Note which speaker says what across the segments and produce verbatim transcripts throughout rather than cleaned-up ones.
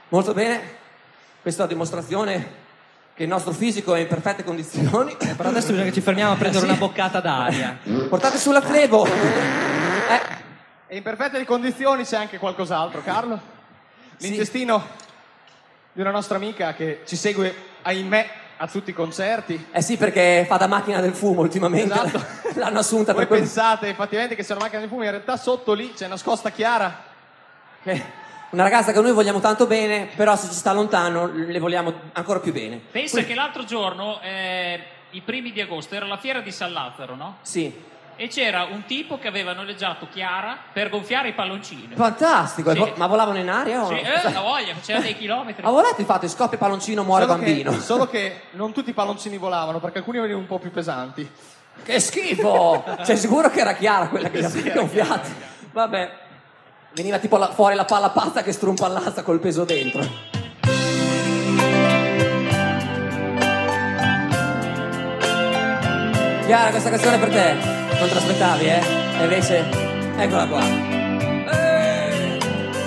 Speaker 1: Molto bene. Questa è la dimostrazione che il nostro fisico è in perfette condizioni.
Speaker 2: Eh, però adesso bisogna che ci fermiamo a prendere
Speaker 1: Eh, sì.
Speaker 2: una boccata d'aria.
Speaker 1: Portate sulla flebo. Eh.
Speaker 3: E in perfette condizioni c'è anche qualcos'altro, Carlo. L'intestino di una nostra amica che ci segue, ahimè, a tutti i concerti.
Speaker 1: Eh sì, perché fa da macchina del fumo ultimamente.
Speaker 3: Esatto.
Speaker 1: L'hanno assunta
Speaker 3: Voi
Speaker 1: per quel...
Speaker 3: pensate effettivamente che sia una macchina del fumo, in realtà sotto lì c'è nascosta Chiara.
Speaker 1: Che... Una ragazza che noi vogliamo tanto bene, però se ci sta lontano le vogliamo ancora più bene.
Speaker 4: Pensa
Speaker 1: Quindi...
Speaker 4: che l'altro giorno, eh, i primi di agosto, era la fiera di San Lazzaro, no?
Speaker 1: Sì.
Speaker 4: E c'era un tipo che aveva noleggiato Chiara per gonfiare i palloncini.
Speaker 1: Fantastico.
Speaker 4: Sì.
Speaker 1: Vo- ma volavano in aria o
Speaker 4: Sì,
Speaker 1: no?
Speaker 4: eh, la voglia, faceva dei chilometri.
Speaker 1: Ha volato, infatti, scoppia palloncino, muore
Speaker 3: Solo
Speaker 1: bambino.
Speaker 3: Che, solo che non tutti i palloncini volavano, perché alcuni venivano un po' più pesanti.
Speaker 1: Che schifo! Sei sicuro che era Chiara quella che li
Speaker 3: Sì,
Speaker 1: ha
Speaker 3: era
Speaker 1: gonfiati? Vabbè. Veniva tipo la, fuori la palla pazza che strumpallazza col peso dentro. Chiara, questa canzone è per te. Non te l'aspettavi, eh? E invece, eccola qua. Eeeh!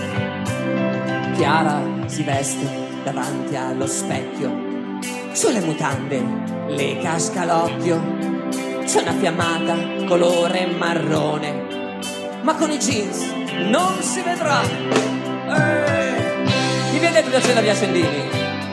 Speaker 1: Chiara si veste davanti allo specchio. Sulle mutande le casca l'occhio. C'è una fiammata colore marrone, ma con i jeans non si vedrà. Eeeh! Chi vi ha detto di accendere gli accendini?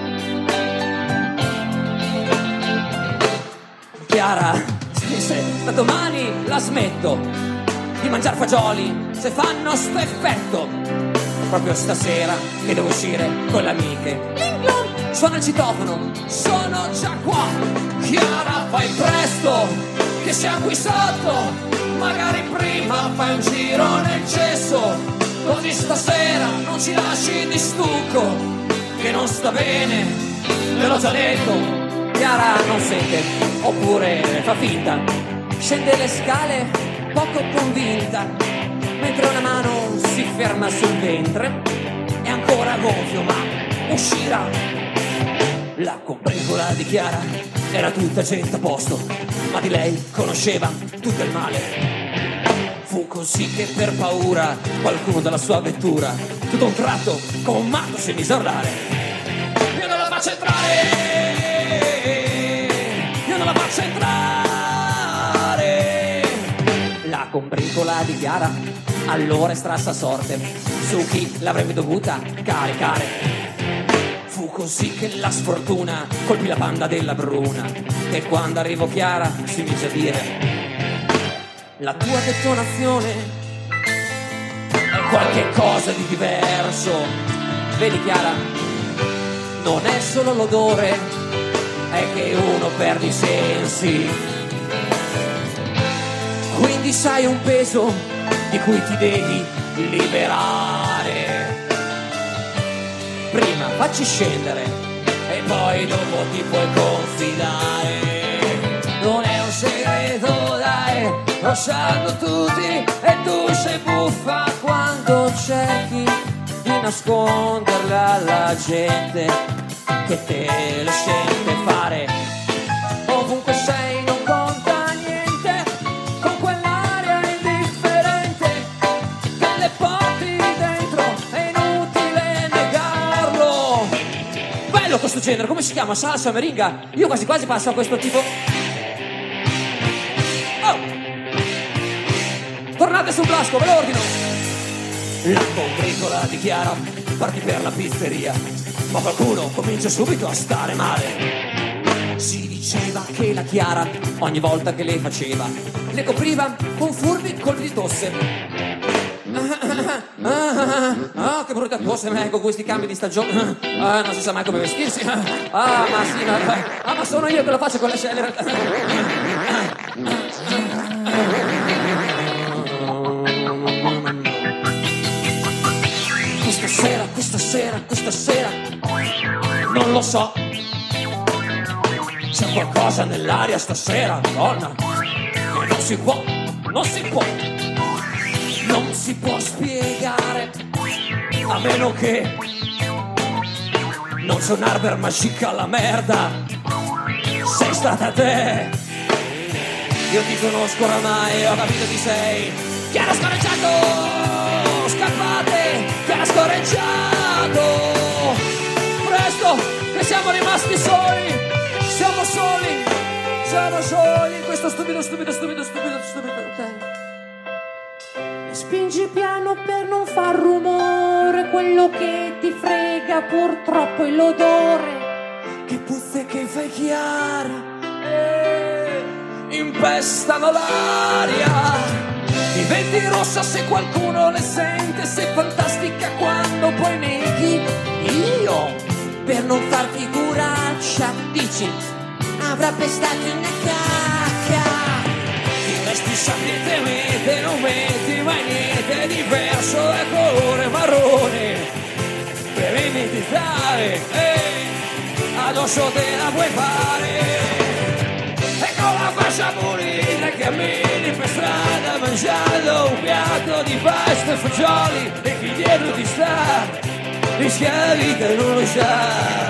Speaker 1: Chiara si disse: da domani la smetto di mangiar fagioli se fanno sto effetto. Proprio stasera che devo uscire con le amiche. Linglon! Suona il citofono, sono già qua. Chiara, fai presto che siamo qui sotto. Magari prima fai un giro nel cesso, così stasera non ci lasci di stucco, che non sta bene, te l'ho già detto. Chiara non sente, oppure fa finta, scende le scale poco convinta, mentre una mano si ferma sul ventre, è ancora gonfio ma uscirà. La combricola di Chiara era tutta gente a posto, ma di lei conosceva tutto il male. Fu così che per paura qualcuno dalla sua vettura, tutto a un tratto come un matto si mise a urlare: io non la faccio entrare! Io non la faccio entrare! La combricola di Chiara allora estrasse a sorte su chi l'avrebbe dovuta caricare. Fu così che la sfortuna colpì la banda della Bruna, e quando arrivò Chiara si mise a dire: la tua detonazione è qualche cosa di diverso. Vedi Chiara, non è solo l'odore, è che uno perde i sensi. Quindi sai un peso di cui ti devi liberare. Prima facci scendere e poi dopo ti puoi confidare. Non è un segreto, dai, lo sanno tutti, e tu sei buffa quando cerchi di nasconderla alla gente che te le sente fare. Ovunque sei non conta niente, con quell'aria indifferente che le porti dentro, è inutile negarlo. Bello questo genere, come si chiama? Salsa, meringa? Io quasi quasi passo a questo tipo. Oh! Tornate sul blasco, ve lo ordino. La combricola di Chiara partì per la pizzeria, ma qualcuno comincia subito a stare male. Si diceva che la Chiara, ogni volta che le faceva, le copriva con furbi colpi di tosse. Ah, ah, ah, che brutta tosse, ma con questi cambi di stagione. Ah, non si sa mai come vestirsi. Ah, ma sì, ma, ah, ma sono io che lo faccio con le scelle. Questa sera, questa sera, questa sera, non lo so. C'è qualcosa nell'aria stasera, donna, che non si può, non si può, non si può spiegare, a meno che non c'è un arber magica alla merda. Sei stata te, io ti conosco oramai, ho capito chi sei. Chiara scorreggiato, scappate, Chiara scorreggiato. siamo rimasti soli, siamo soli, siamo soli in questo stupido, stupido, stupido, stupido, stupido hotel.
Speaker 5: E spingi piano per non far rumore, quello che ti frega purtroppo è l'odore.
Speaker 1: Che puzze che fai chiara, eh, impestano l'aria. Diventi rossa se qualcuno le sente, sei fantastica quando poi neghi. Io, per non far figuraccia, dici, avrà pestato una cacca. Ti resti sapientemente, non metti mai niente diverso dal colore marrone. Per imitare, eh, addosso te la puoi fare. E con la faccia pulita cammini per strada mangiando un piatto di pasta e fagioli, e chi dietro ti sta rischia la vita e non lo sa.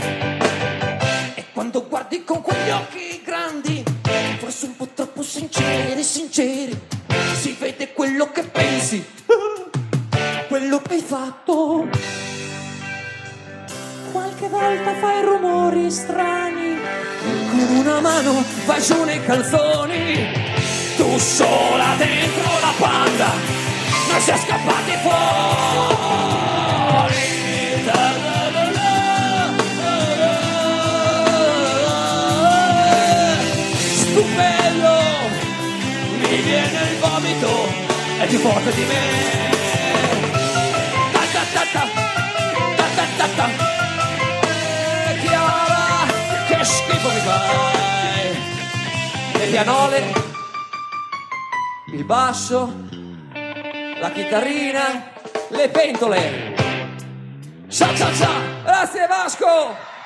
Speaker 1: E quando guardi con quegli occhi grandi, forse un po' troppo sinceri, sinceri, si vede quello che pensi, quello che hai fatto.
Speaker 5: Qualche volta fai rumori strani,
Speaker 1: con una mano vai giù nei calzoni, tu sola dentro la panda, non si è scappati fuori. Da, da, da, da, da, da. Stupendo, mi viene il vomito, è più forte di me. Ta ta ta ta, ta ta ta ta. Che schifo mi fai. Le pianole, il basso, la chitarrina, le pentole. Ciao ciao ciao. Grazie Vasco.